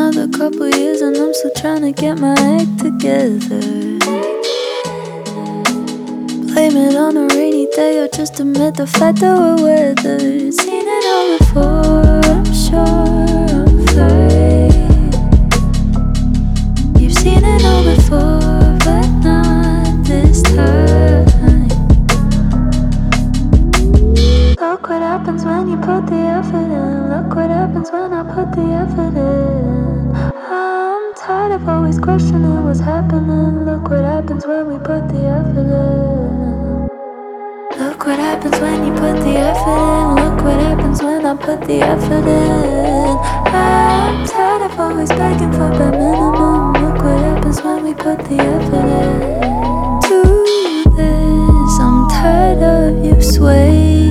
another couple years and I'm still trying to get my act together. Blame it on a rainy day or just admit the fact that we're weathered. Seen it all before, I'm sure I'm fine. You've seen it all before, but not this time. Look what happens when you put the effort in. Look what happens when I put the effort in. I'm tired of always questioning what's happening. Look what happens when we put the effort in. Look what happens when you put the effort in. Look what happens when I put the effort in. I'm tired of always begging for bare minimum. Look what happens when we put the effort in. Do this, I'm tired of you swaying,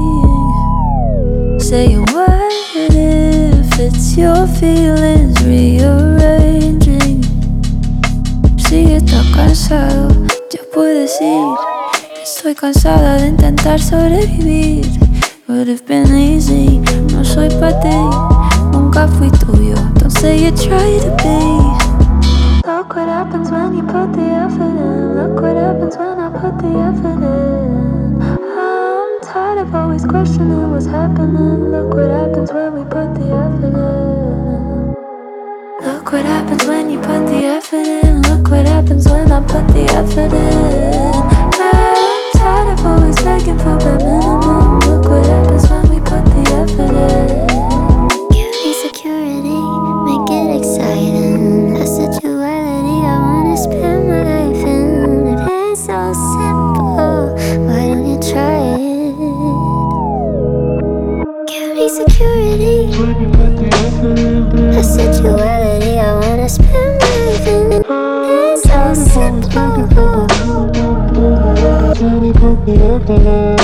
saying what if it's your feelings rearranging. Si estás cansado, yo puedo decir que estoy cansada de intentar sobrevivir. Would have been easy, no soy pa' ti, nunca fui tuyo, don't say you try to be. Look what happens when you put the effort in. Look what happens when I put the effort in. I'm tired of always questioning what's happening. Look what happens when we put the effort in. Look what happens when you put the effort in. Look what happens when I put the effort in. I'm tired of always begging for bare minimum. Look what happens when we put the effort in. Give me security, make it exciting. A sexuality I wanna spend my life in. It ain't so simple, why don't you try it? Give me security, a sexuality I wanna spend my life in. It ain't so simple.